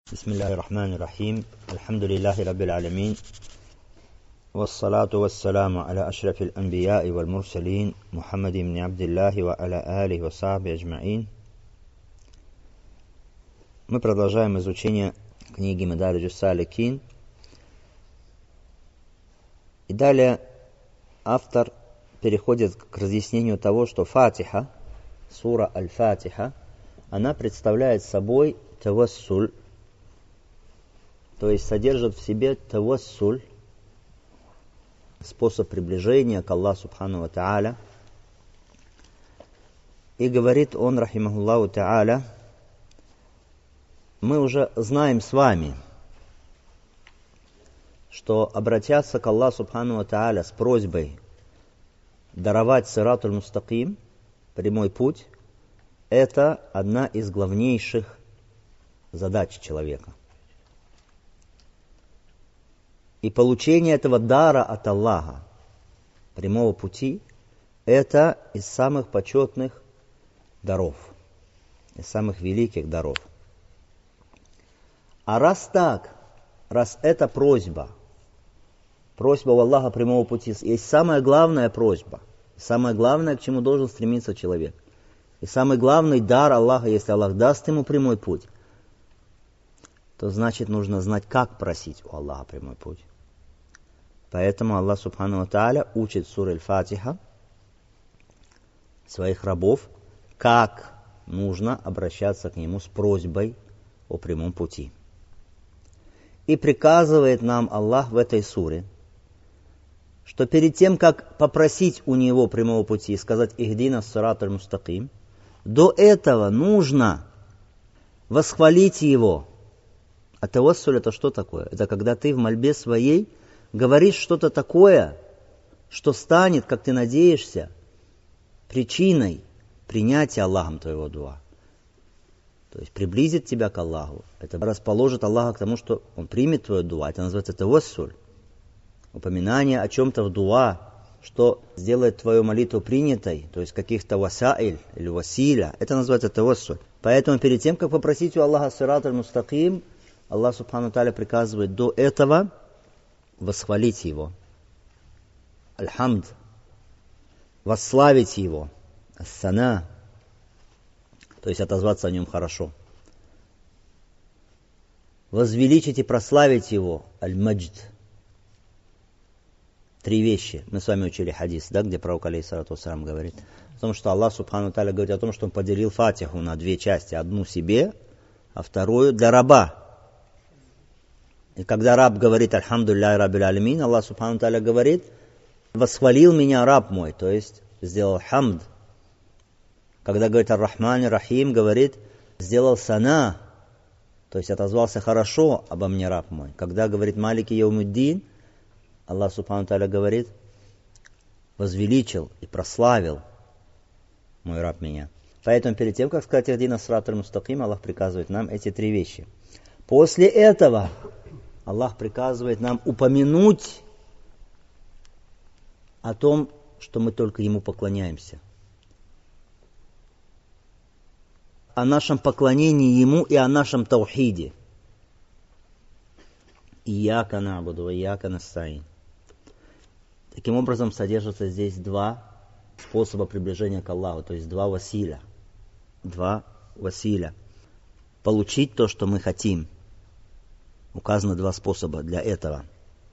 بسم الله الرحمن الرحيم الحمد لله رب العالمين والصلاة والسلام على أشرف الأنبياء والمرسلين محمد بن عبد الله وعلى آله وصحبه أجمعين. Мы продолжаем изучение книги Мадариджу Саликин. И далее автор переходит к разъяснению того, что Фатиха, сура Аль-Фатиха, она представляет собой тавассуль, то есть содержит в себе тавассуль, способ приближения к Аллаху Субхану ва Тааля. И говорит он, рахимахуллаху Тааля, мы уже знаем с вами, что обратятся к Аллаху Субхану ва Тааля с просьбой даровать сиратуль мустаким, прямой путь, это одна из главнейших задач человека. И получение этого дара от Аллаха, прямого пути, это из самых почетных даров, из самых великих даров. А раз так, раз это просьба у Аллаха прямого пути, есть самая главная просьба, самое главное, к чему должен стремиться человек. И самый главный дар Аллаха, если Аллах даст ему прямой путь, то значит нужно знать, как просить у Аллаха прямой путь. Поэтому Аллах Субхану ва Тааля учит суре Аль-Фатиха своих рабов, как нужно обращаться к Нему с просьбой о прямом пути. И приказывает нам Аллах в этой суре, что перед тем, как попросить у Него прямого пути и сказать «Ихдина ссираталь мустаким», до этого нужно восхвалить Его. А тавассуль это что такое? Это когда ты в мольбе своей говоришь что-то такое, что станет, как ты надеешься, причиной принятия Аллахом твоего дуа. То есть приблизит тебя к Аллаху. Это расположит Аллаха к тому, что Он примет твою дуа. Это называется тавассуль. Упоминание о чем-то в дуа, что сделает твою молитву принятой, то есть каких-то васаиль или василя. Это называется тавассуль. Поэтому перед тем, как попросить у Аллаха сираталь мустаким, Аллах Субхану ва Тааля приказывает до этого восхвалить Его, аль-хамд, восславить Его, ас-сана, то есть отозваться о Нем хорошо, возвеличить и прославить Его, аль-маджд. 3 вещи. Мы с вами учили хадис, да, где пророк алейхиссалату вассалям говорит о том, что Аллах Субхану ва Тааля говорит о том, что Он поделил Фатиху на 2 части, одну себе, а вторую для раба. И когда раб говорит «Альхамдулиллахи раббил алямин», Аллах Субхану ва Тааля говорит «Восхвалил меня раб мой», то есть сделал хамд. Когда говорит «Ар-Рахман Рахим», говорит «Сделал сана», то есть отозвался хорошо обо мне раб мой. Когда говорит «Малики яумуддин», Аллах Субхану ва Тааля говорит «Возвеличил и прославил мой раб меня». Поэтому перед тем, как сказать «Ихдина ссираталь мустаким», Аллах приказывает нам эти 3 вещи. После этого Аллах приказывает нам упомянуть о том, что мы только Ему поклоняемся. О нашем поклонении Ему и о нашем таухиде. Ияка на'буду ва ияка наста'ин. Таким образом, содержатся здесь 2 способа приближения к Аллаху, то есть 2 василя. 2 василя. Получить то, что мы хотим. Указано 2 способа для этого.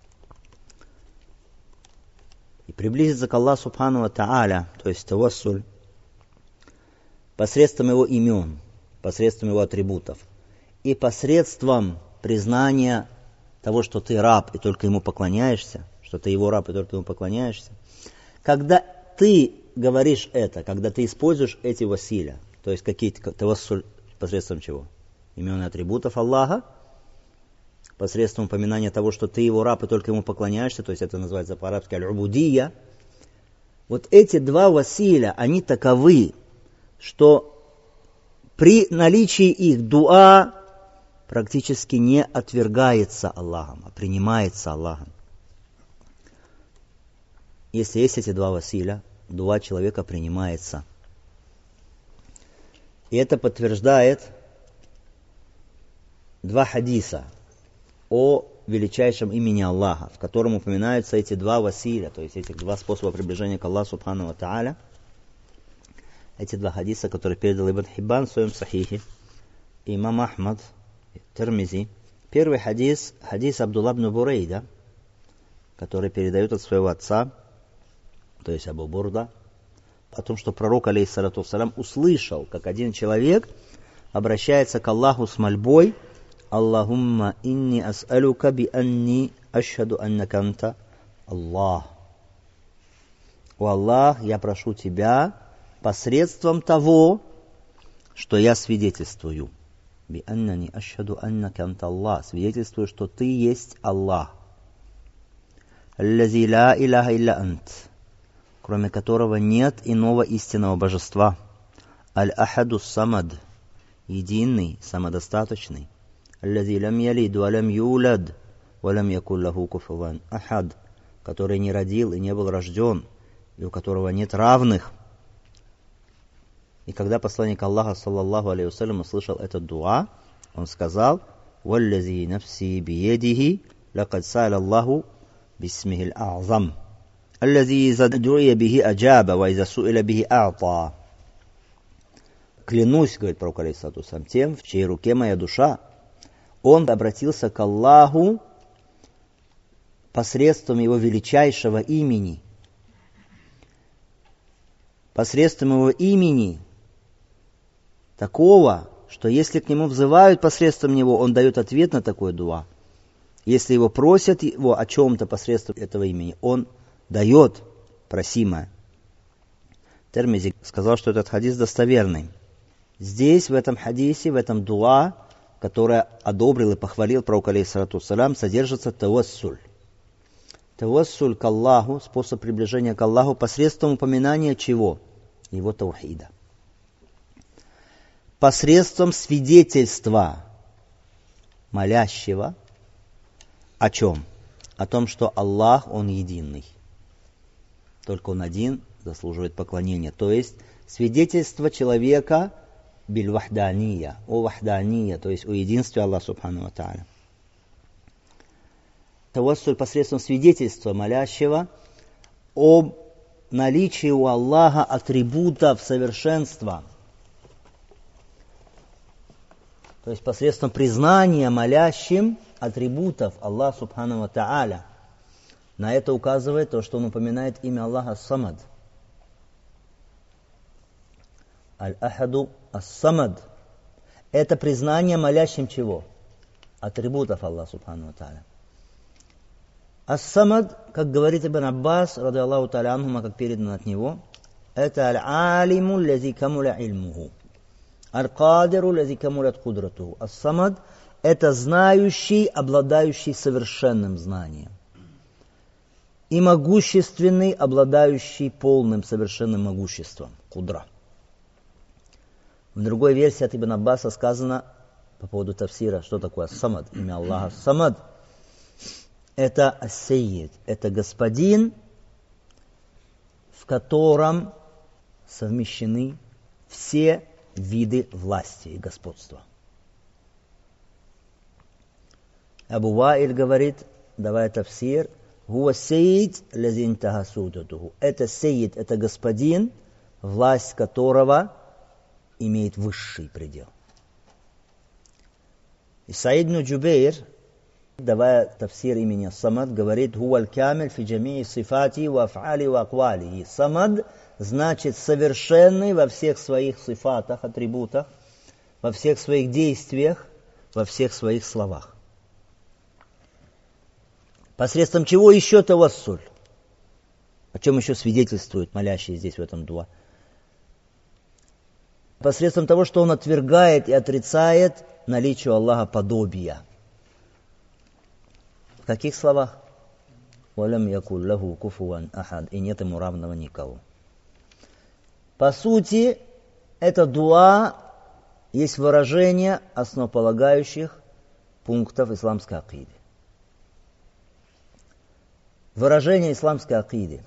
И приблизиться к Аллаху Субхану ва Тааля, то есть тавассуль, посредством Его имен, посредством Его атрибутов и посредством признания того, что ты раб и только Ему поклоняешься, что ты Его раб и только Ему поклоняешься. Когда ты говоришь это, когда ты используешь эти василя, то есть какие-то тавассуль посредством чего? Имен и атрибутов Аллаха, посредством упоминания того, что ты Его раб и только Ему поклоняешься, то есть это называется по-арабски аль-убудия. Вот эти 2 василя, они таковы, что при наличии их дуа практически не отвергается Аллахом, а принимается Аллахом. Если есть эти 2 василя, дуа человека принимается. И это подтверждает два хадиса о величайшем имени Аллаха, в котором упоминаются эти два василя, то есть этих два способа приближения к Аллаху Субхану ва Тааля. Эти два хадиса, которые передал Ибн Хиббан в своем сахихе, имам Ахмад, Тирмизи. Первый хадис, хадис Абдулла ибн Бурейда, который передает от своего отца, то есть Абу Бурда, о том, что пророк, алейхиссалату вассалям, услышал, как один человек обращается к Аллаху с мольбой: «Аллахумма инни ас'алука би анни ашхаду аннака анта Аллах». «О Аллах, я прошу Тебя посредством того, что я свидетельствую». «Би аннани ашхаду аннака анта Аллах», свидетельствую, что Ты есть Аллах. «Аллази ла илаха илля ант», кроме которого нет иного истинного божества. «Аль-Ахаду самад», единый, самодостаточный. «Аллази лам ялид ва лам юлад ва лам якун лаху куфуан ахад», который не родил и не был рожден, и у которого нет равных. И когда посланник Аллаха, саллаллаху алейхи вассалям, услышал этот дуа, он сказал: «Валлази нафси биедихи лакад са'аля Аллаху бисмихи аль-а'зам, аллази иза ду'ия бихи аджаба, ва иза су'иля бихи а'та». Клянусь, говорит пророк, алейхиссалату вассалям, тем, в чьей руке моя душа, он обратился к Аллаху посредством его величайшего имени. Посредством его имени, такого, что если к нему взывают посредством него, он дает ответ на такое дуа. Если его просят его о чем-то посредством этого имени, он дает просимое. Тирмизи сказал, что этот хадис достоверный. Здесь, в этом хадисе, в этом дуа, которое одобрил и похвалил пророк, алейхиссалату вассалям, содержится тавассуль. Тавассуль к Аллаху, способ приближения к Аллаху посредством упоминания чего? Его таухида. Посредством свидетельства молящего о чем? О том, что Аллах, Он единый. Только Он один заслуживает поклонения. То есть свидетельство человека биль-вахдания, о вахдания, то есть о единстве Аллаха Субхану ва Тааля. Тавассуль посредством свидетельства молящего об наличии у Аллаха атрибутов совершенства. То есть посредством признания молящим атрибутов Аллаха Субхану ва Тааля. На это указывает то, что он упоминает имя Аллаха Ас-Самад. Аль-Ахаду Ас-Самад. Это признание молящим чего? Атрибутов Аллаха Субхану ва Тааля. Ас-Самад, как говорит Ибн Аббас, ради Аллаху та'аля анхума, как передано от него, это аль-алиму лази камуля ильмуху, аль-кадиру лази камулят кудратуху. Ас-Самад – это знающий, обладающий совершенным знанием, и могущественный, обладающий полным, совершенным могуществом, кудра. В другой версии от Ибн Аббаса сказано по поводу тафсира, что такое Ас-Самад, имя Аллаха Ас-Самад. Это ас-Саййид, это господин, в котором совмещены все виды власти и господства. Абу Ваиль говорит, давая тафсир, «Хуа Саййид лази интаха судатуху». Это Саййид, это господин, власть которого имеет высший предел. И Саид ибн Джубейр, давая тафсир имени Самад, говорит: «Хуа аль-камиль фи джамии сифати ва аф'али ва аквали». Самад значит совершенный во всех своих сифатах, атрибутах, во всех своих действиях, во всех своих словах. Посредством чего еще тавассуль? О чем еще свидетельствует молящий здесь в этом дуа? Посредством того, что он отвергает и отрицает наличие у Аллаха подобия. В каких словах? «Валям якун лаху куфуан ахад», и нет ему равного никого. По сути, это дуа есть выражение основополагающих пунктов исламской акиды. Выражение исламской акиды.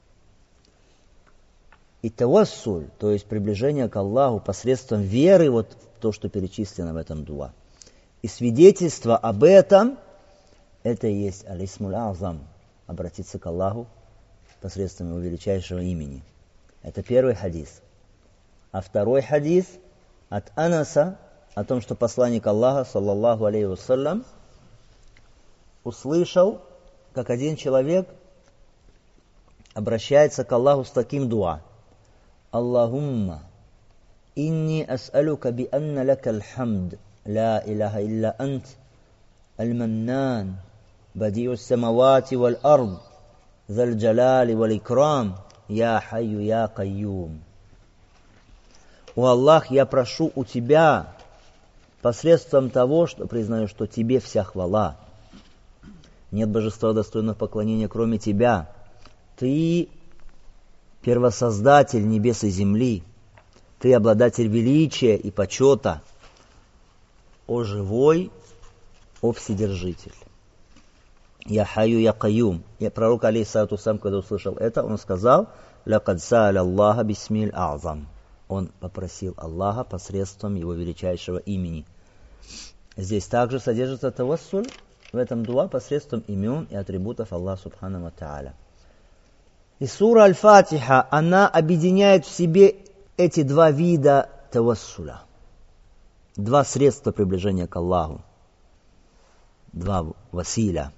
И тавассуль, то есть приближение к Аллаху посредством веры, вот в то, что перечислено в этом дуа, И свидетельство об этом, это и есть аль-исмуль азам, обратиться к Аллаху посредством Его величайшего имени. Это первый хадис. А второй хадис от Анаса о том, что посланник Аллаха, саллаллаху алейхи вассалям, услышал, как один человек обращается к Аллаху с таким дуа. Аллахумма, инни ас'алука би анна лака аль-хамд, ла илаха илля ант, аль-маннан, бади'у ас-самавати валь-ард, зал джалали валь-икрам, я хайю я кайюм. О Аллах, я прошу у Тебя посредством того, что признаю, что Тебе вся хвала. Нет божества достойного поклонения, кроме Тебя. Ты первосоздатель небес и земли. Ты обладатель величия и почета. О живой, о вседержитель. Я хайю, я кайюм. И пророк, алейхиссалату вассалям, когда услышал это, он сказал, «Лакад сааля Аллаха бисмиль а'зам». Он попросил Аллаха посредством Его величайшего имени. Здесь также содержится тавассуль в этом дуа посредством имен и атрибутов Аллаха Субхану ва Тааля. И сура Аль-Фатиха, она объединяет в себе эти два вида тавассуля. Два средства приближения к Аллаху. Два василя.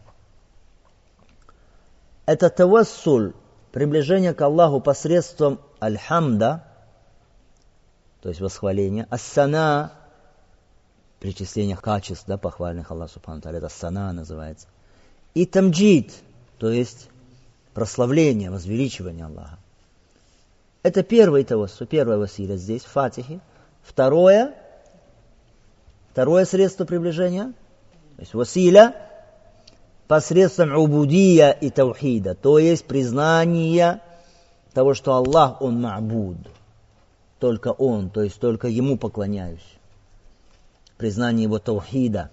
Это тавассуль, приближение к Аллаху посредством аль-хамда, то есть восхваление, ас-сана, перечисление качеств, да, похвальных Аллаху Субхану ва Тааля, это ас-сана называется, и тамджид, то есть прославление, возвеличивание Аллаха. Это первый тавассуль, первое василя здесь, в Фатихе. Второе средство приближения, то есть василя, посредством убудия и таухида, то есть признание того, что Аллах, Он ма'буд, только Он, то есть только Ему поклоняюсь. Признание Его таухида.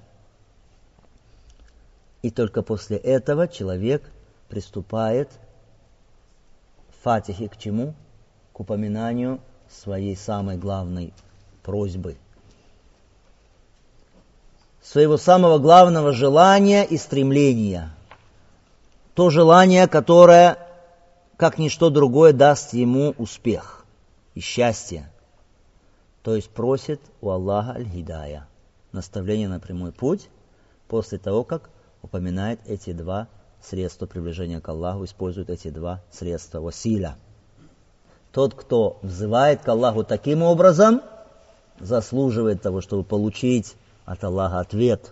И только после этого человек приступает в Фатихе к чему? К упоминанию своей самой главной просьбы. Своего самого главного желания и стремления. То желание, которое, как ничто другое, даст ему успех и счастье. То есть просит у Аллаха аль-хидая, наставление на прямой путь, после того, как упоминает эти два средства приближения к Аллаху, использует эти два средства василя. Тот, кто взывает к Аллаху таким образом, заслуживает того, чтобы получить от Аллаха ответ.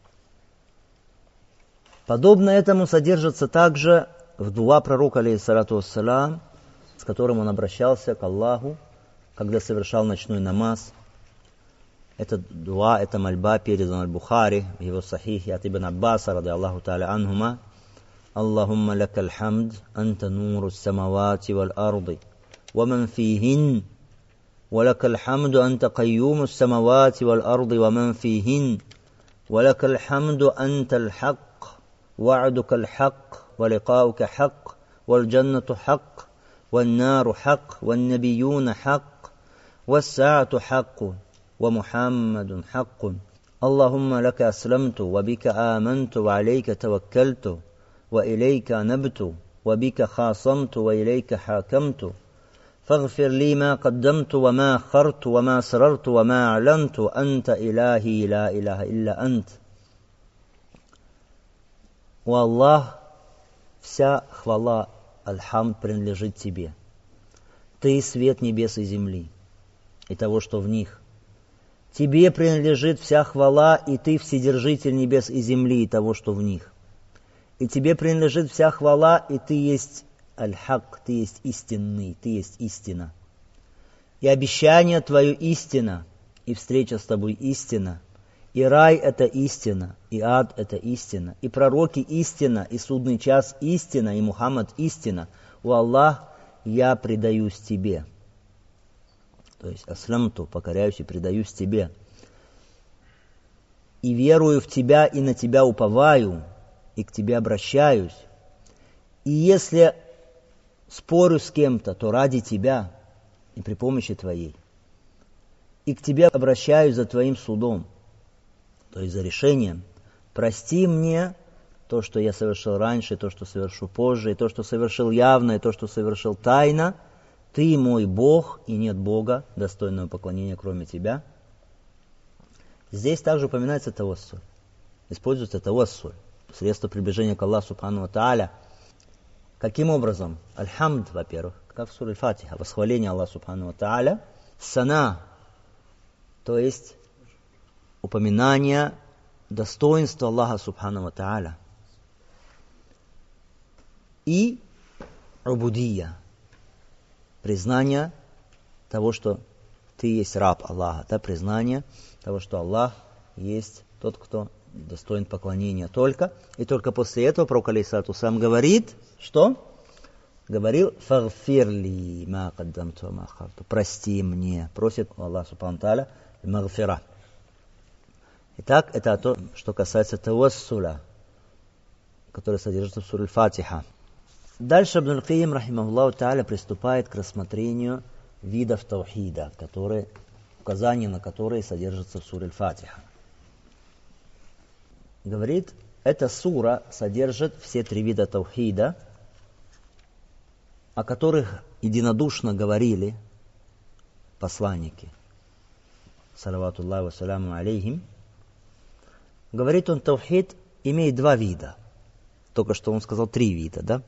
Подобно этому содержится также в дуа пророка, алейхиссалату вассалям, с которым он обращался к Аллаху, когда совершал ночной намаз. Это дуа, это мольба передан аль-Бухари в его сахихе от Ибн Аббаса, ради Аллаху та'аля анхума. Аллахумма лакаль хамд, анта нуру самавати валь арды, ва ман фихин. ولك الحمد أنت قيوم السماوات والأرض ومن فيهن ولك الحمد أنت الحق وعدك الحق ولقاؤك حق والجنة حق والنار حق والنبيون حق والساعة حق ومحمد حق اللهم لك أسلمت وبك آمنت وعليك توكلت وإليك نبت وبك خاصمت وإليك حاكمت فاغفر لي ما قدمت وما أخرت وما سررت وما أعلنت أنت إلهي لا إله إلا أنت. О Аллах, вся хвала, аль-хамд, принадлежит Тебе. Ты свет небес и земли и того, что в них. Тебе принадлежит вся хвала, и Ты вседержитель небес и земли и того, что в них. И Тебе принадлежит вся хвала, и Ты есть аль-хак, Ты есть истинный, Ты есть истина. И обещание Твое истина, и встреча с Тобой истина, и рай это истина, и ад это истина, и пророки истина, и судный час истина, и Мухаммад истина. О Аллах, я предаюсь Тебе. То есть аслямту, покоряюсь и предаюсь Тебе. И верую в Тебя, и на Тебя уповаю, и к Тебе обращаюсь. И если спорю с кем-то, то ради Тебя и при помощи Твоей. И к Тебе обращаюсь за Твоим судом. То то есть за решением. Прости мне то, что я совершил раньше, и то, что совершу позже, и то, что совершил явно, и то, что совершил тайно. Ты мой Бог, и нет Бога, достойного поклонения, кроме Тебя. Здесь также упоминается тавассуль. Используется тавассуль, средство приближения к Аллаху Субхану ва Тааля. Каким образом? Аль-хамд, во-первых, как в суре Аль-Фатиха, восхваление Аллаха Субхану ва Тааля. Сана, то есть упоминание достоинства Аллаха Субхану ва Тааля. И убудия, признание того, что ты есть раб Аллаха, да, признание того, что Аллах есть тот, кто достоин поклонения только. И только после этого пророк алейхиссалату вассалям говорит, что? Говорил, фагфирли ма каддамту ва ма ахарту. Прости мне, просит Аллах Субхану Тааля магфира. Итак, это то, что касается тавассуля, который содержится в суре Аль-Фатиха. Дальше Ибн Аль-Кайим, рахимахуллаху тааля, приступает к рассмотрению видов таухида, указания на которые содержатся в суре Аль-Фатиха. Говорит, эта сура содержит все 3 вида таухида, о которых единодушно говорили посланники, салаватуллахи ва саляму алейхим. Говорит он, таухид имеет 2 вида. Только что он сказал 3 вида, да?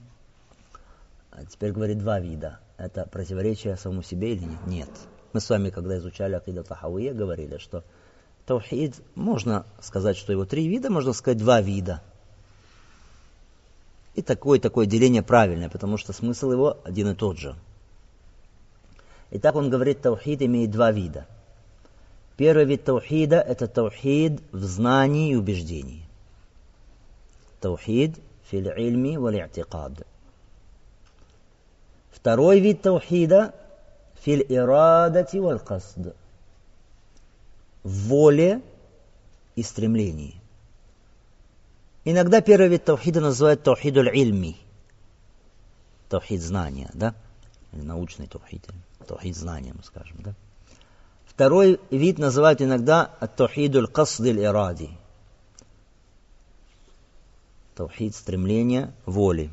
А теперь говорит 2 вида. Это противоречие самому себе или нет? Нет. Мы с вами, когда изучали акида тахавия, говорили, что таухид, можно сказать, что его 3 вида, можно сказать 2 вида. И такое деление правильное, потому что смысл его один и тот же. Итак, он говорит, таухид имеет 2 вида. Первый вид таухида – это таухид в знании и убеждении. Таухид фил ильми вал и'тикад. Второй вид таухида – фил ирадати вал касд. В воле и стремлении. Иногда первый вид таухида называют таухидуль ильми. Таухид знания, да? Или научный таухид. Таухид знания, мы скажем, да? Второй вид называют иногда ат-таухидуль касдиль иради. Таухид стремления, воли.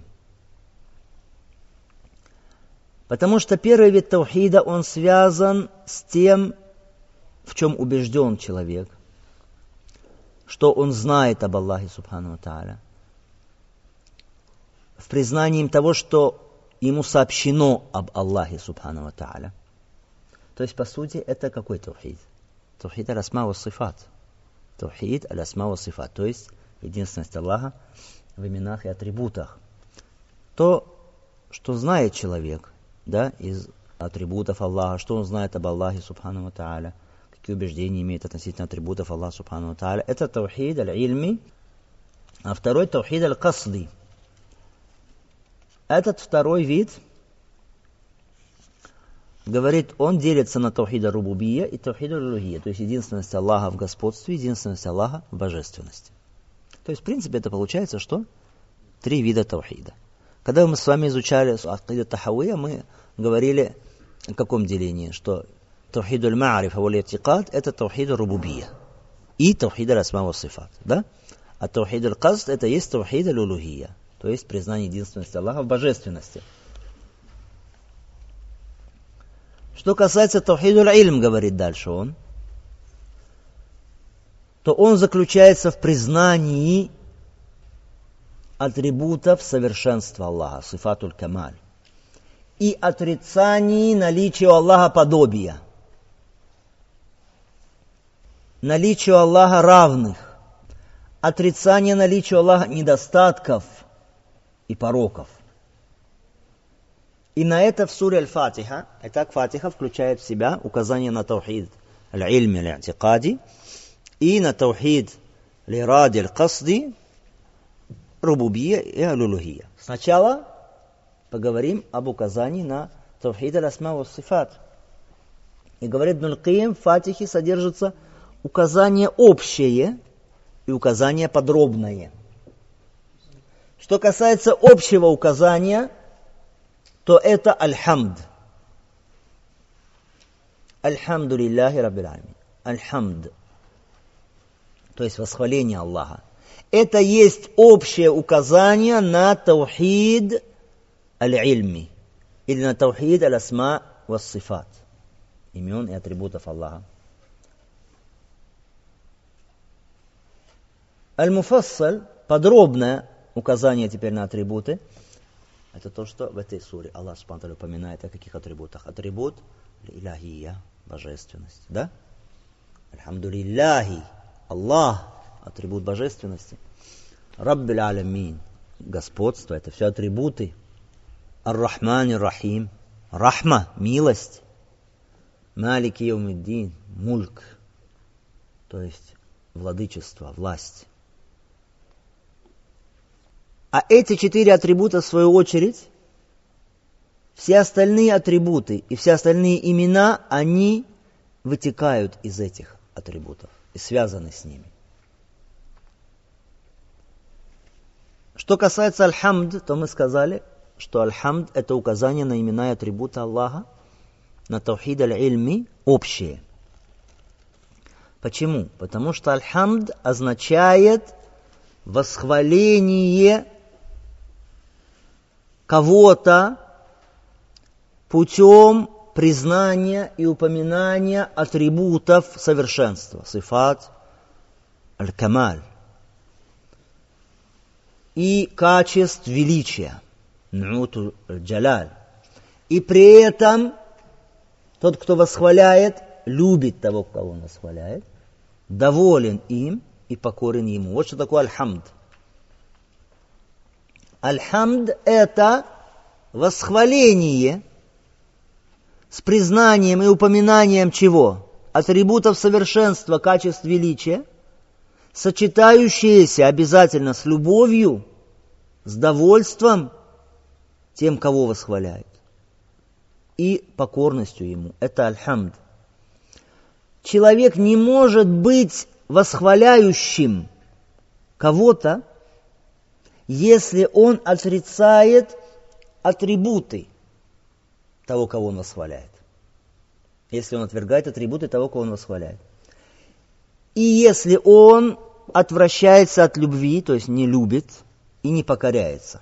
Потому что первый вид таухида, он связан с тем, в чем убежден человек, что он знает об Аллахе Субхану ва Тааля, в признании того, что ему сообщено об Аллахе Субхану ва Тааля. То есть, по сути, это какой таухид? Таухид аль-асма ва сифат. Таухид аль-асма ва сифат, то есть единственность Аллаха в именах и атрибутах. То, что знает человек, да, из атрибутов Аллаха, что он знает об Аллахе Субхану ва Тааля, какие убеждения имеет относительно атрибутов Аллаха Субхану ва Тааля, это таухид аль-ильми. А второй таухид аль-касди. Этот второй вид, говорит, он делится на таухид аль-рубубия и таухид аль-улухия, то есть единственность Аллаха в господстве, единственность Аллаха в божественности. То есть, в принципе, это получается, что 3 вида таухида. Когда мы с вами изучали акида тахавия, мы говорили о каком делении, что таухид аль-ма'рифа вал и'тикад – это таухид аль-рубубия и таухид аль-асма ва сифат, да? А таухид аль-касд – это есть таухид аль-улухия, то есть признание единственности Аллаха в божественности. Что касается таухидуль ильм, говорит дальше он, то он заключается в признании атрибутов совершенства Аллаха, сифатуль камаль, и отрицании наличия у Аллаха подобия, наличия у Аллаха равных, отрицание наличия у Аллаха недостатков и пороков. И на это в суре Аль-Фатиха, итак, Фатиха включает в себя указание на таухид аль-ильми аль-и'тикади и на таухид аль-иради аль-касди, рубубия и аль-улухия. Сначала поговорим об указании на таухид аль-асма ва сифат. И говорит Ибн Аль-Кайим, в Фатихе содержится указание общее и указание подробное. Что касается общего указания, то это аль-хамд. Аль-хамду лилляхи раббил алямин. Аль-хамд. то есть восхваление Аллаха, это есть общее указание на таухид аль-ильми, или на таухид аль-асма ва-сифат, имен и атрибутов Аллаха. Аль-муфассаль, подробное указание теперь на атрибуты, это то, что в этой суре Аллах субхану ва тааля упоминает о каких атрибутах. Атрибут илахия, божественность, да? Альхамдулиллахи, Аллах, атрибут божественности. Раббиль алямин, господство, это все атрибуты. Ар-Рахман ар-Рахим, рахма, милость. Малики яумиддин, мульк, то есть владычество, власть. А эти 4 атрибута, в свою очередь, все остальные атрибуты и все остальные имена, они вытекают из этих атрибутов и связаны с ними. Что касается аль-хамд, то мы сказали, что аль-хамд – это указание на имена и атрибуты Аллаха, на таухид аль-ильми общие. Почему? Потому что аль-хамд означает восхваление кого-то путем признания и упоминания атрибутов совершенства, сифат, аль-камаль, и качеств величия, нуту аль-джалаль. И при этом тот, кто восхваляет, любит того, кого он восхваляет, доволен им и покорен ему. Вот что такое аль-хамд. Аль-хамд – это восхваление с признанием и упоминанием чего? Атрибутов совершенства, качеств величия, сочетающиеся обязательно с любовью, с довольством тем, кого восхваляют, и покорностью ему. Это аль-хамд. Человек не может быть восхваляющим кого-то, если он отрицает атрибуты того, кого он восхваляет. Если он отвергает атрибуты того, кого он восхваляет. И если он отвращается от любви, то есть не любит и не покоряется.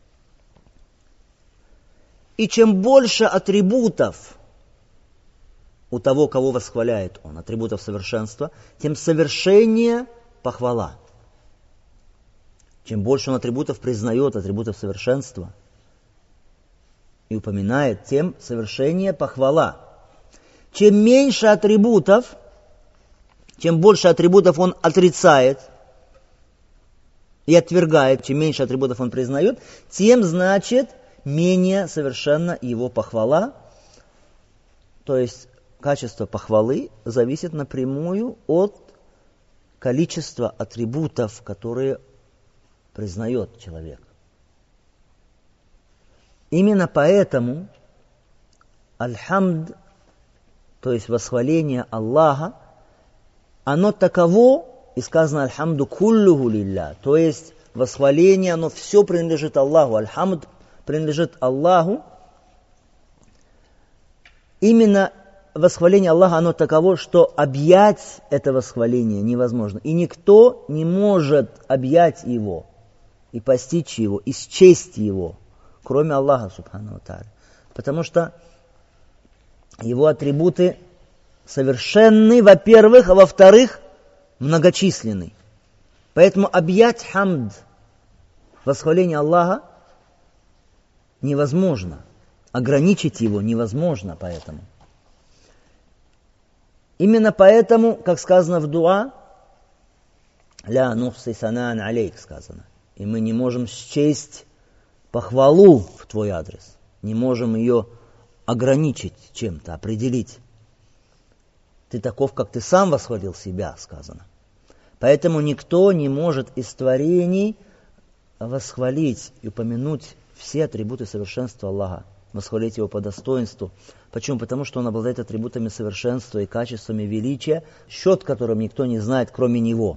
И чем больше атрибутов у того, кого восхваляет он, атрибутов совершенства, тем совершеннее похвала. Чем больше он атрибутов признает, атрибутов совершенства, и упоминает, тем совершеннее похвала. Чем меньше атрибутов, чем больше атрибутов он отрицает и отвергает, чем меньше атрибутов он признает, тем, значит, менее совершенна его похвала. То есть качество похвалы зависит напрямую от количества атрибутов, которые признает человек. Именно поэтому аль-хамд, то есть восхваление Аллаха, оно таково, и сказано аль-хамду куллуху лилля, то есть восхваление, оно все принадлежит Аллаху, аль-хамд принадлежит Аллаху. Именно восхваление Аллаха, оно таково, что объять это восхваление невозможно. И никто не может объять его и постичь его, и счесть его, кроме Аллаха субхану ва тааля. Потому что его атрибуты совершенны, во-первых, а во-вторых, многочисленны. Поэтому объять хамд, восхваление Аллаха, невозможно. Ограничить его невозможно поэтому. Именно поэтому, как сказано в дуа, «Ля нухси санаан алейк» сказано. И мы не можем счесть похвалу в твой адрес. Не можем ее ограничить чем-то, определить. Ты таков, как ты сам восхвалил себя, сказано. Поэтому никто не может из творений восхвалить и упомянуть все атрибуты совершенства Аллаха, восхвалить его по достоинству. Почему? Потому что он обладает атрибутами совершенства и качествами величия, счет которым никто не знает, кроме него.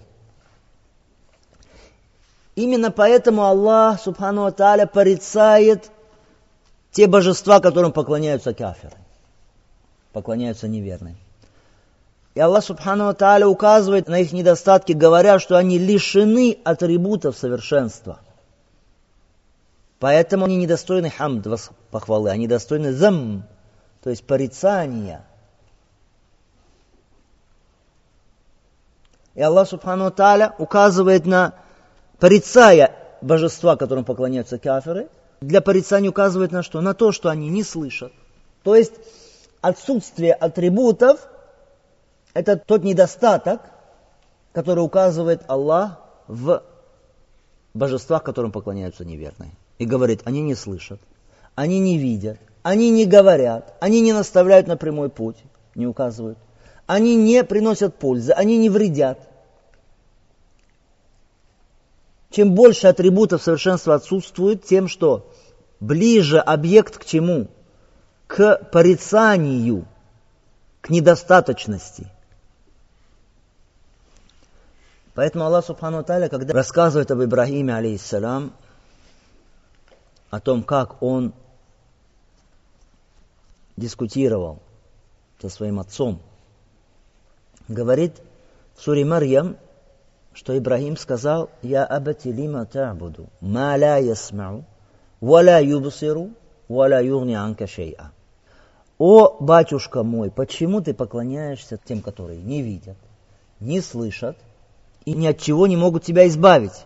Именно поэтому Аллах, субхану ва тааля, порицает те божества, которым поклоняются кафиры, поклоняются неверные. И Аллах Субхану ва Тааля указывает на их недостатки, говоря, что они лишены атрибутов совершенства. Поэтому они недостойны хамд, похвалы, они достойны зам, то есть порицания. И Аллах Субхану ва Тааля указывает на, порицая божества, которым поклоняются кафиры, для порицания указывает на что? На то, что они не слышат. То есть отсутствие атрибутов – это тот недостаток, который указывает Аллах в божествах, которым поклоняются неверные. И говорит, они не слышат, они не видят, они не говорят, они не наставляют на прямой путь, не указывают. Они не приносят пользы, они не вредят. Чем больше атрибутов совершенства отсутствует, тем что ближе объект к чему? К порицанию, к недостаточности. Поэтому Аллах Субхану ва Тааля, когда рассказывает об Ибрахиме, алейхиссалям, о том, как он дискутировал со своим отцом, говорит в суре Марьям, что Ибрахим сказал: «Я абати лима та'буду, ма ла ясмау, ва ла юбсиру, ва ла югни анка шей'a». «О, батюшка мой, почему ты поклоняешься тем, которые не видят, не слышат и ни от чего не могут тебя избавить?»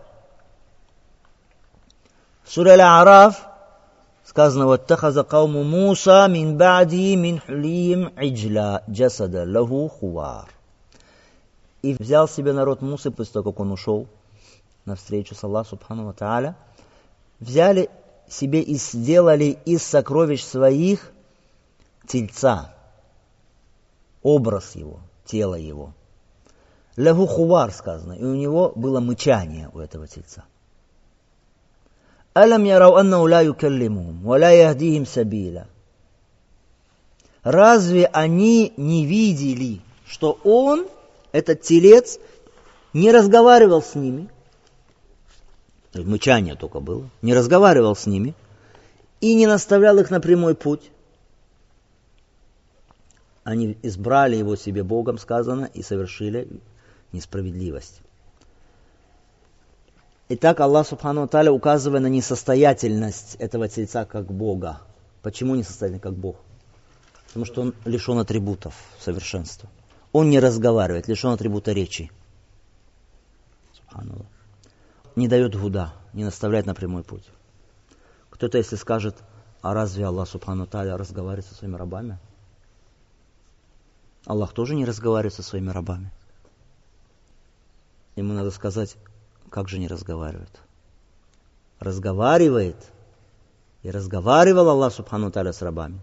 В суре Аль-А'раф сказано: «Ваттахаза кауму Муса мин ба'ди мин хулиим иджла джасада лаху хувар». И взял себе народ Мусы, после того, как он ушел на встречу с Аллахом Субхану ва Тааля, взяли себе и сделали из сокровищ своих тельца, образ его, тело его. Лаху хувар сказано, и у него было мычание у этого тельца. «Алам ярау аннау ла юкаллимухум, ва ла яхдихим сабила». Разве они не видели, что он, этот телец, не разговаривал с ними? Мычание только было. Не разговаривал с ними и не наставлял их на прямой путь. Они избрали его себе Богом, сказано, и совершили несправедливость. Итак, Аллах Субхану ва Тааля, указывая на несостоятельность этого тельца как Бога. Почему несостоятельный как Бог? Потому что он лишен атрибутов совершенства. Он не разговаривает, лишен атрибута речи. Субханаллах. Не дает гуда, не наставляет на прямой путь. Кто-то, если скажет: а разве Аллах Субхану ва Тааля разговаривает со своими рабами? Аллах тоже не разговаривает со своими рабами. Ему надо сказать: как же не разговаривает? Разговаривает. И разговаривал Аллах Субхану ва Тааля с рабами.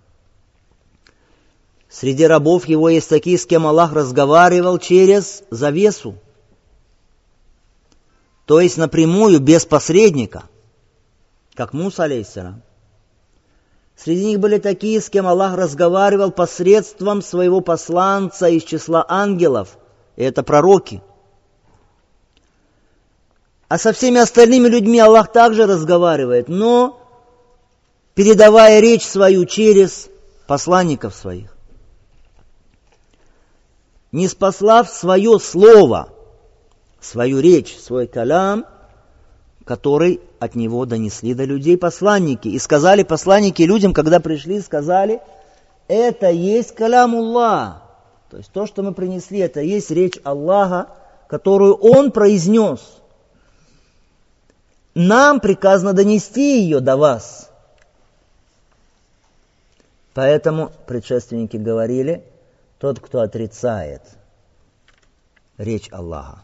Среди рабов его есть такие, с кем Аллах разговаривал через завесу. То есть напрямую, без посредника. Как Муса, алейхиссалям. Среди них были такие, с кем Аллах разговаривал посредством своего посланца из числа ангелов. И это пророки. А со всеми остальными людьми Аллах также разговаривает, но передавая речь свою через посланников своих. Не спаслав свое слово, свою речь, свой калям, который от него донесли до людей посланники. И сказали посланники людям, когда пришли, сказали: это есть калям Аллах. То есть то, что мы принесли, это есть речь Аллаха, которую Он произнес. Нам приказано донести ее до вас. Поэтому предшественники говорили: тот, кто отрицает речь Аллаха,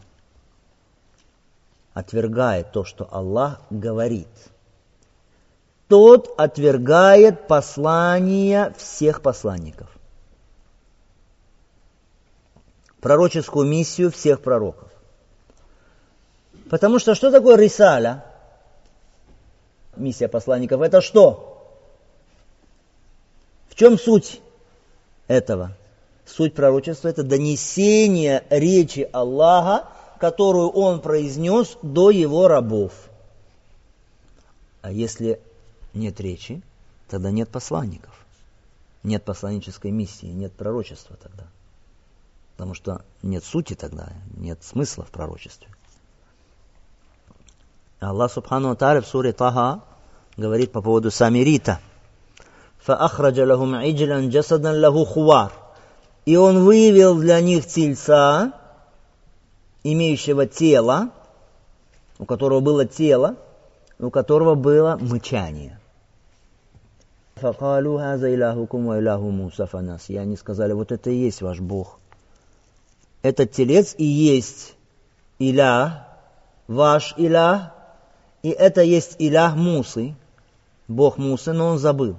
отвергает то, что Аллах говорит, тот отвергает послание всех посланников, пророческую миссию всех пророков. Потому что такое рисаля? Миссия посланников — это что? В чем суть этого? Суть пророчества — это донесение речи Аллаха, которую Он произнес до Его рабов. А если нет речи, тогда нет посланников. Нет посланнической миссии, нет пророчества тогда. потому что нет сути тогда, нет смысла в пророчестве. Аллах Субхану ва Тааля в суре Таха говорит по поводу самирита. فَأَخْرَجَ لَهُمْ عِجْلًا جَسَدًا لَهُ خُوَارٍ. И он вывел для них тельца, имеющего тело, у которого было тело, у которого было мычание. فَقَالُوا هَذَا إِلَهُكُمْ وَإِلَهُ مُوسَى فَنَسِيَ. И они сказали, вот это и есть ваш Бог. Этот телец и есть Илях, ваш Илях, и это есть Илях Мусы, Бог Мусы, но он забыл.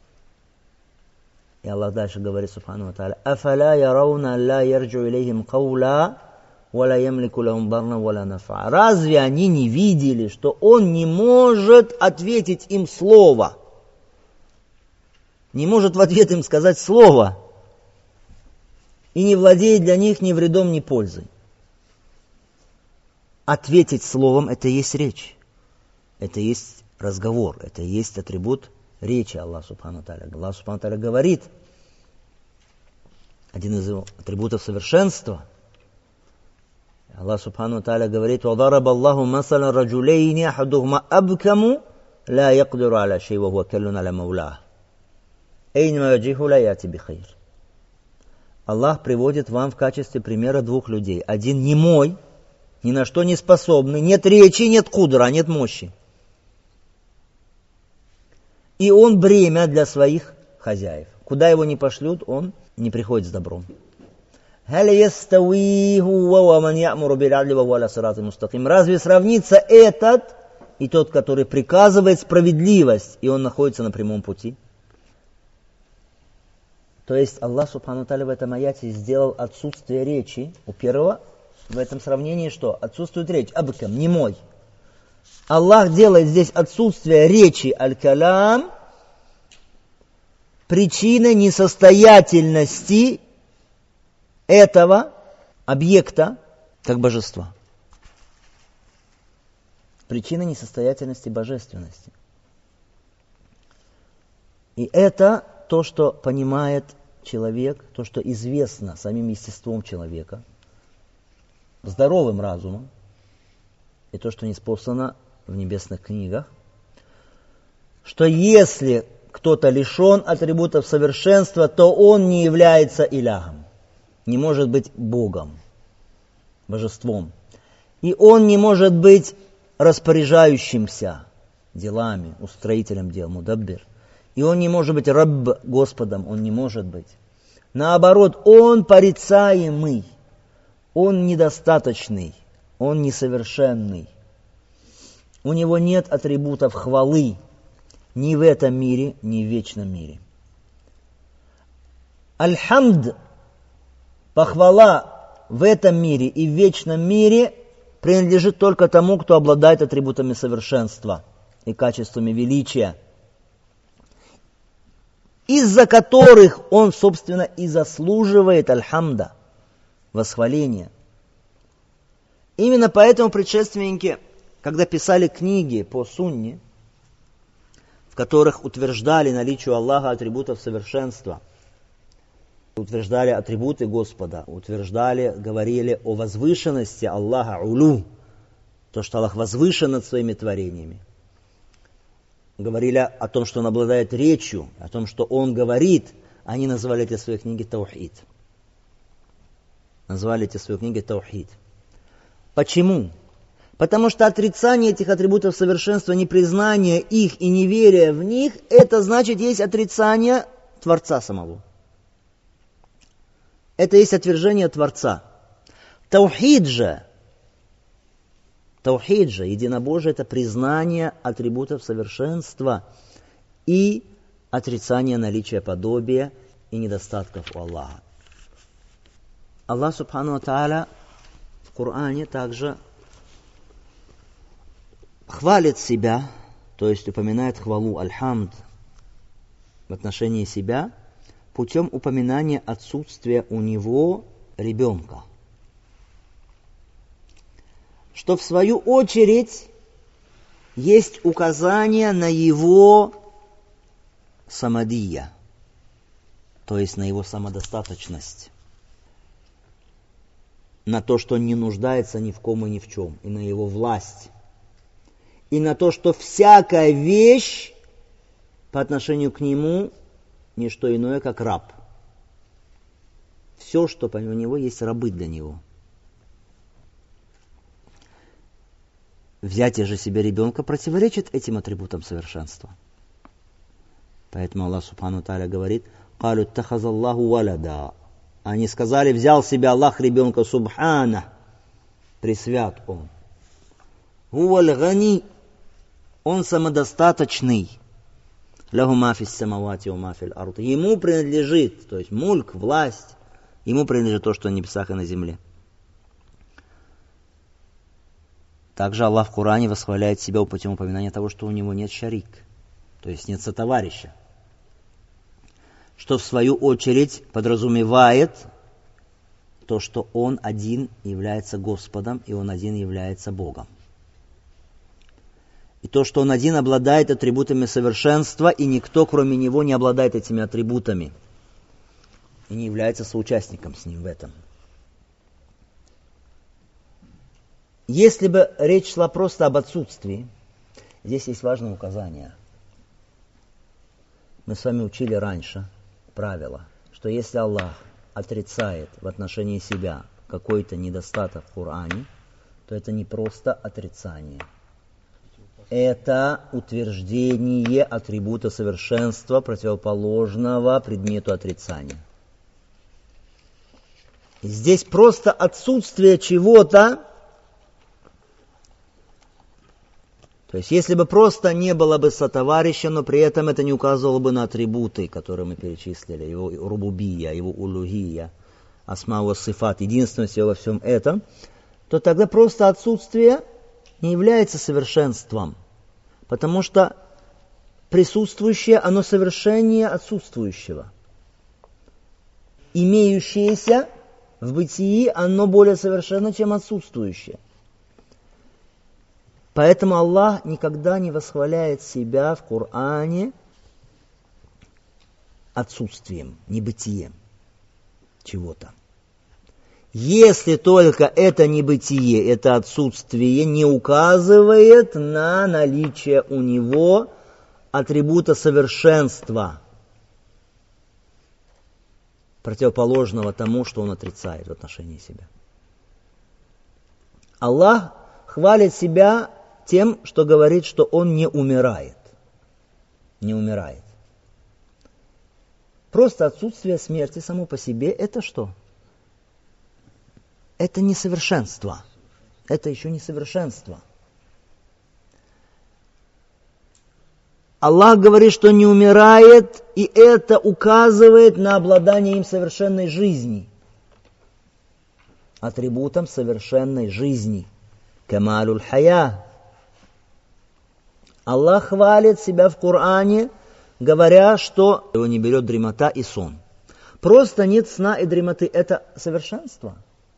И Аллах дальше говорит, субхану ва тааля, «Афаля ярауна ла ярджу илейхим каула, вала ямлику лахум дарна вала нафа». Разве они не видели, что он не может ответить им слово? Не может в ответ им сказать слово. И не владеет для них ни вредом, ни пользой. Ответить словом – это и есть речь. Это и есть разговор. Это и есть атрибут речи Аллаха Субхану ва Тааля. Аллах Субхану ва Тааля говорит, один из его атрибутов совершенства. Аллах Субхану ва Тааля говорит, وَضَرَبَ اللَّهُ مَثَلًا رَجُلَيْنِ أَحَدُهُمَا أَبْكَمُ لَا يَقْدِرُ عَلَى شَيْءٍ وَهُوَ كَلٌّ عَلَى مَوْلَاهُ أَيْنَمَا يُوَجِّههُ لَا يَأْتِ بِخَيْرٍ. Аллах приводит вам в качестве примера двух людей. Один немой, ни на что не способный, нет речи, нет кудра, нет мощи. И он бремя для своих хозяев. Куда его не пошлют, он не приходит с добром. Разве сравнится этот и тот, который приказывает справедливость, и он находится на прямом пути? То есть Аллах Субхану ва Тааля в этом аяте сделал отсутствие речи. У первого в этом сравнении что? Отсутствует речь. Абкам, немой. Аллах делает здесь отсутствие речи аль-калям причиной несостоятельности этого объекта как божества. Причина несостоятельности божественности. И это то, что понимает человек, то, что известно самим естеством человека, здоровым разумом, и то, что ниспослано в небесных книгах, что если кто-то лишен атрибутов совершенства, то он не является Иляхом, не может быть Богом, божеством. И он не может быть распоряжающимся делами, устроителем дел, мудаббир. И он не может быть Рабб, Господом, он не может быть. Наоборот, он порицаемый, он недостаточный, он несовершенный. У него нет атрибутов хвалы ни в этом мире, ни в вечном мире. Аль-Хамд, похвала в этом мире и в вечном мире принадлежит только тому, кто обладает атрибутами совершенства и качествами величия, из-за которых он, собственно, и заслуживает аль-хамда, восхваления. Именно поэтому предшественники, когда писали книги по сунне, в которых утверждали наличие Аллаха атрибутов совершенства, утверждали атрибуты Господа, говорили о возвышенности Аллаха, улу, то, что Аллах возвышен над своими творениями. Говорили о том, что Он обладает речью, о том, что Он говорит, они назвали эти свои книги таухид. Почему? Потому что отрицание этих атрибутов совершенства, непризнание их и неверие в них, это значит есть отрицание Творца самого. Это есть отвержение Творца. Таухид же, единобожие, это признание атрибутов совершенства и отрицание наличия подобия и недостатков у Аллаха. Аллах Субхану ва Тааля в Коране также хвалит себя, то есть упоминает хвалу аль-хамд в отношении себя путем упоминания отсутствия у него ребенка, что в свою очередь есть указание на его самадия, то есть на его самодостаточность. на то, что он не нуждается ни в ком и ни в чем, и на его власть, и на то, что всякая вещь по отношению к нему не что иное, как раб. Все, что помимо него, есть рабы для него. Взятие же себе ребенка противоречит этим атрибутам совершенства. Поэтому Аллах Субхану Тааля говорит: «Калю тахазаллаху валяда». Они сказали: взял себе Аллах ребенка, Субхана, пресвят он. Гуваль гани, он самодостаточный. Лаху мафис самавати ва мафил ард. Ему принадлежит, то есть мульк, власть, ему принадлежит то, что на небесах и на земле. Также Аллах в Коране восхваляет себя путем упоминания того, что у него нет шарик, то есть нет сотоварища, что в свою очередь подразумевает то, что он один является Господом и он один является Богом. И то, что он один обладает атрибутами совершенства, и никто, кроме него, не обладает этими атрибутами и не является соучастником с ним в этом. Если бы речь шла просто об отсутствии, здесь есть важное указание. Мы с вами учили раньше правило, что если Аллах отрицает в отношении себя какой-то недостаток в Коране, то это не просто отрицание. Это утверждение атрибута совершенства, противоположного предмету отрицания. И здесь просто отсутствие чего-то. То есть, если бы просто не было бы сотоварища, но при этом это не указывало бы на атрибуты, которые мы перечислили, его рубубия, его улугия, асма ва сифат, единственность во всем этом, то тогда просто отсутствие не является совершенством, потому что присутствующее, оно совершеннее отсутствующего. Имеющееся в бытии, оно более совершенно, чем отсутствующее. Поэтому Аллах никогда не восхваляет себя в Коране отсутствием, небытием чего-то. Если только это небытие, это отсутствие не указывает на наличие у него атрибута совершенства, противоположного тому, что он отрицает в отношении себя. Аллах хвалит себя тем, что говорит, что он не умирает. Не умирает. Просто отсутствие смерти само по себе – это что? Это несовершенство. Это еще несовершенство. Аллах говорит, что не умирает, и это указывает на обладание им совершенной жизни. Атрибутом совершенной жизни. Камалюль хая. Аллах хвалит себя в Коране, говоря, что его не берет дремота и сон. Просто нет сна и дремоты. Это совершенство.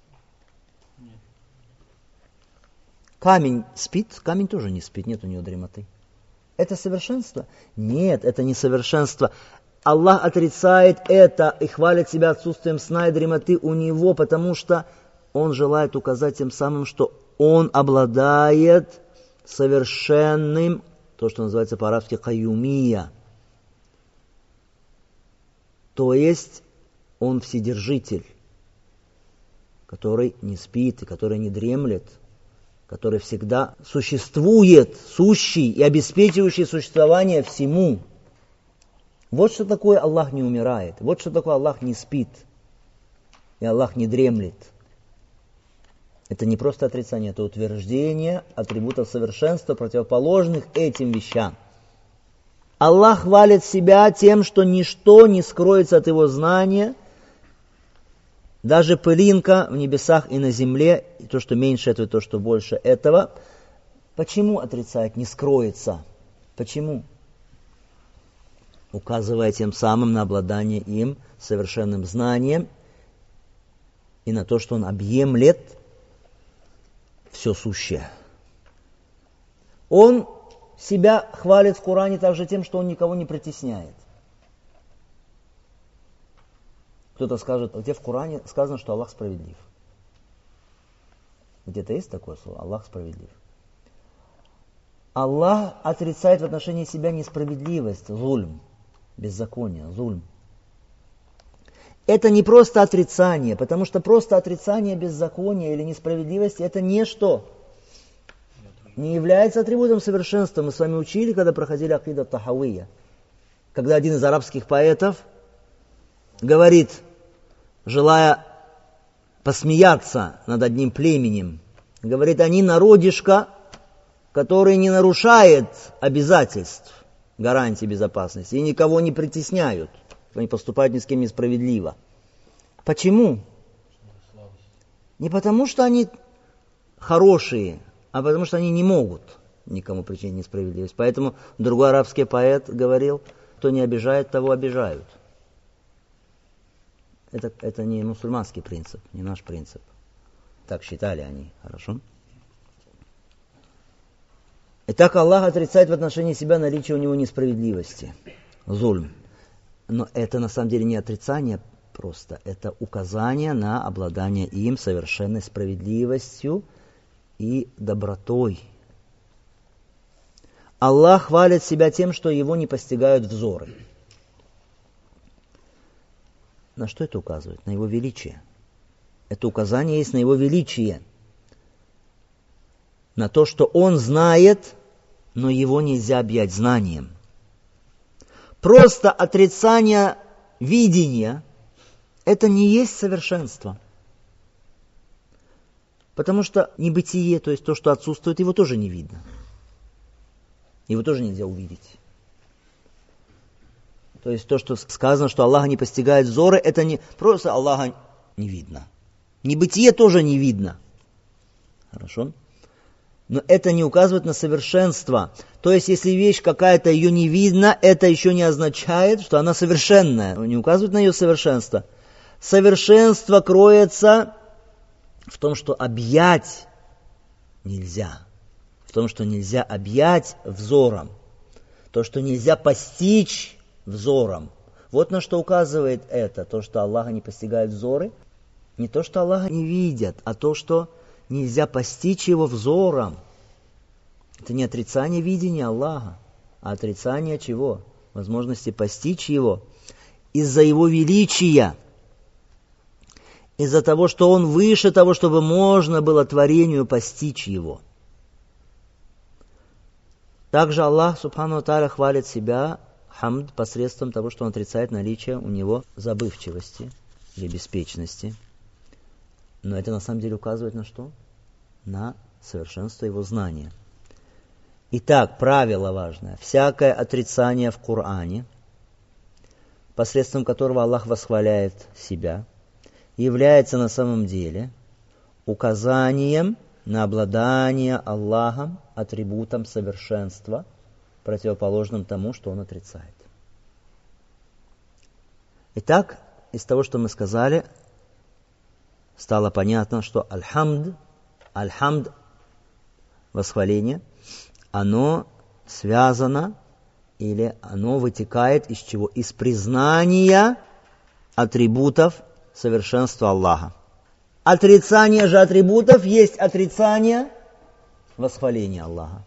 Камень спит, камень тоже не спит, нет у него дремоты. Это совершенство? Нет, это не совершенство. Аллах отрицает это и хвалит себя отсутствием сна и дремоты у него, потому что он желает указать тем самым, что он обладает совершенным, то, что называется по-арабски каюмия. То есть он вседержитель, который не спит и который не дремлет, который всегда существует, сущий и обеспечивающий существование всему. Вот что такое Аллах не умирает, вот что такое Аллах не спит и Аллах не дремлет. Это не просто отрицание, это утверждение атрибутов совершенства, противоположных этим вещам. Аллах хвалит себя тем, что ничто не скроется от его знания, даже пылинка в небесах и на земле, и то, что меньше этого, и то, что больше этого. Почему отрицать не скроется? Почему? Указывая тем самым на обладание им совершенным знанием и на то, что он объемлет все сущее. Он себя хвалит в Коране также тем, что он никого не притесняет. Кто-то скажет, где в Коране сказано, что Аллах справедлив. Где-то есть такое слово? Аллах справедлив. Аллах отрицает в отношении себя несправедливость, зульм, беззаконие, зульм. Это не просто отрицание, потому что просто отрицание беззакония или несправедливости это не что? Не является атрибутом совершенства. Мы с вами учили, когда проходили акида тахавия. Когда один из арабских поэтов говорит, желая посмеяться над одним племенем, говорит, они народишко, который не нарушает обязательств, гарантий безопасности, и никого не притесняют, они поступают ни с кем несправедливо. Почему? Не потому, что они хорошие, а потому, что они не могут никому причинить несправедливость. Поэтому другой арабский поэт говорил, кто не обижает, того обижают. Это не мусульманский принцип, не наш принцип. Так считали они, хорошо? Итак, Аллах отрицает в отношении себя наличие у него несправедливости, зульм. Но это на самом деле не отрицание просто, это указание на обладание им совершенной справедливостью и добротой. Аллах хвалит себя тем, что его не постигают взоры. На что это указывает? На его величие. Это указание есть на его величие. На то, что он знает, но его нельзя объять знанием. Просто отрицание видения – это не есть совершенство. Потому что небытие, то есть то, что отсутствует, его тоже не видно. Его тоже нельзя увидеть. То есть то, что сказано, что Аллаха не постигает взоры, это не просто Аллаха не видно. Небытие тоже не видно. Хорошо? Но это не указывает на совершенство. То есть, если вещь какая-то, ее не видно, это еще не означает, что она совершенная. Не указывает на ее совершенство. Совершенство кроется в том, что объять нельзя. В том, что нельзя объять взором. То, что нельзя постичь взором. Вот на что указывает это. То, что Аллаха не постигает взоры. Не то, что Аллаха не видят, а то, что нельзя постичь его взором. Это не отрицание видения Аллаха, а отрицание чего? Возможности постичь его. Из-за его величия. Из-за того, что он выше того, чтобы можно было творению постичь его. Также Аллах, субхану ва тааля, хвалит себя, хамд, посредством того, что он отрицает наличие у него забывчивости или беспечности. Но это на самом деле указывает на что? На совершенство его знания. Итак, правило важное. Всякое отрицание в Коране, посредством которого Аллах восхваляет себя, является на самом деле указанием на обладание Аллахом атрибутом совершенства, противоположным тому, что он отрицает. Итак, из того, что мы сказали, стало понятно, что аль-хамд, восхваление, оно связано или оно вытекает из чего? Из признания атрибутов совершенства Аллаха. Отрицание же атрибутов есть отрицание восхваления Аллаха.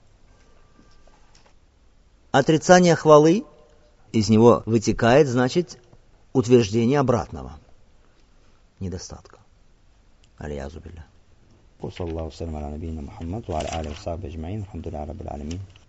Отрицание хвалы, из него вытекает, значит, утверждение обратного недостатка. Алиязу билля. وصلى الله وسلم على نبينا محمد وعلى آله وصحبه أجمعين الحمد لله رب العالمين